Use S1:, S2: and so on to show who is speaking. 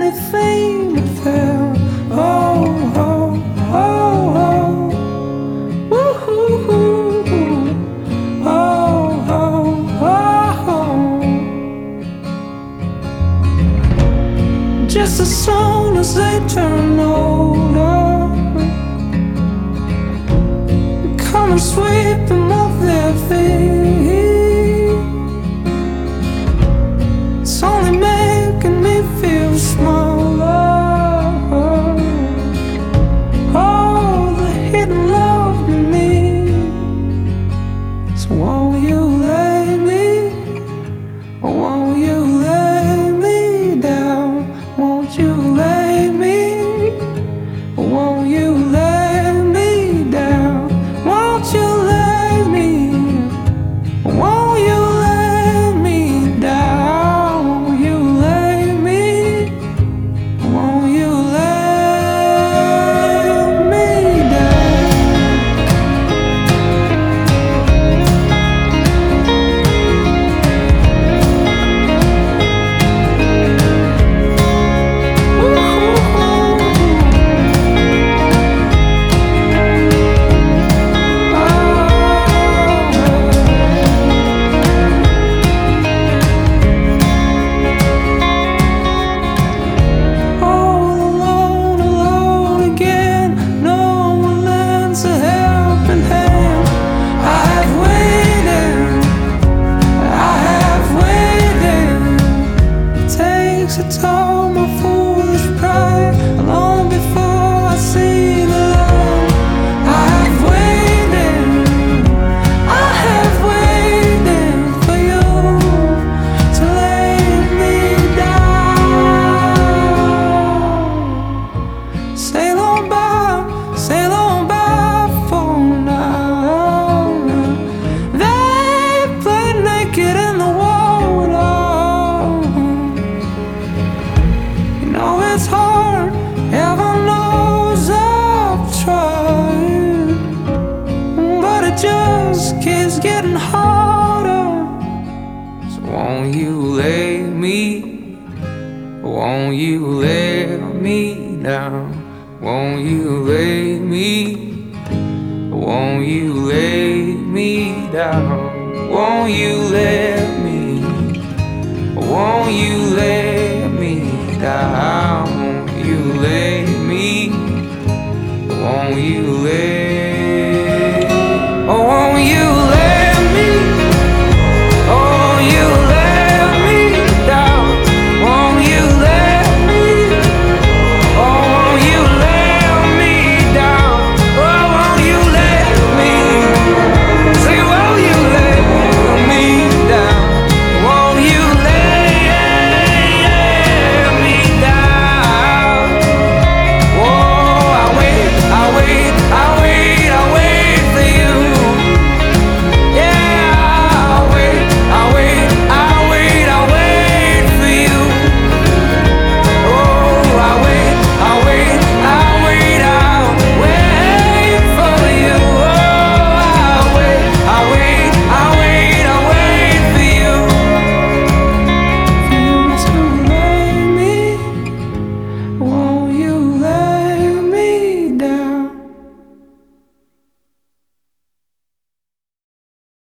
S1: anything but fail. Oh, oh, oh, oh. Woo-hoo-hoo. Oh, oh, oh, oh. Just as soon as they turn older, come and sweep them off their feet. It's only making me feel smaller. Oh, the hidden love in me. So won't you lay me, or won't you lay me down? Won't you lay me, or won't you lay me down? Won't you lay me, or won't you lay me down? Won't you lay me, or won't you lay me down? It's all my foolish pride. Long before I see the light, I have waited for you to lay me down. Sail on by for now. They play naked in the water. It's hard, heaven knows I've tried, but it just keeps getting harder. So won't you lay me, won't you lay me down? Won't you lay me, won't you lay me down? Won't you let me, won't you lay me down? You lay